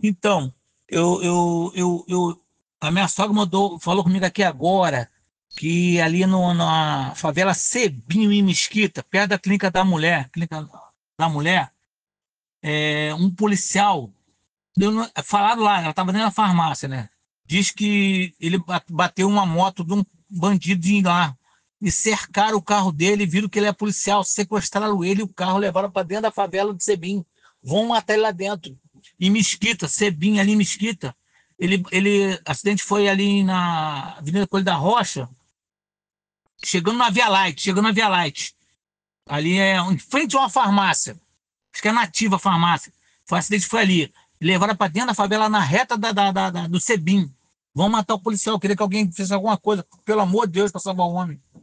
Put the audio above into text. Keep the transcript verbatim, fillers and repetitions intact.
Então, eu, eu, eu, eu, a minha sogra mandou, falou comigo aqui agora que ali no, na favela Sebinho, em Mesquita, perto da clínica da mulher, clínica da mulher, é, um policial, eu não- falaram lá, ela estava dentro da farmácia, né? Diz que ele ba- bateu uma moto de um bandido de lá e cercaram o carro dele, viram que ele é policial, sequestraram ele e o carro levaram para dentro da favela de Sebinho. Vão matar ele lá dentro. Em Mesquita, Sebinho, ali em Mesquita. Ele, ele, acidente foi ali na Avenida Coelho da Rocha, chegando na Via Light, chegando na Via Light. Ali é em frente a uma farmácia. Acho que é Nativa a farmácia. Foi um acidente, foi ali. Levaram para dentro da favela na reta da, da, da, da- do Sebim. Vão matar o policial. Queria que alguém fizesse alguma coisa, pelo amor de Deus, para salvar o homem.